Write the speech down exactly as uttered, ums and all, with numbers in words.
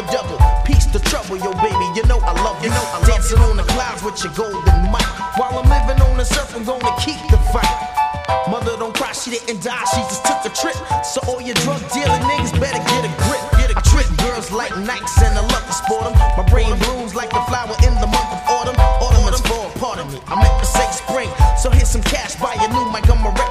a double. Peace to trouble, yo baby, you know I love you. You know I'm dancing on the clouds with your golden mic. While I'm living on this earth, I'm gonna keep the fight. Mother don't cry, she didn't die, she just took a trip. So all your drug dealing niggas better get a grip. Get a trick, girls like Nikes and I love to sport them. My brain blooms like a flower in the month of autumn. Autumn is fall, pardon me, I meant to say spring. So here's some cash, buy a new mic, I'm a rep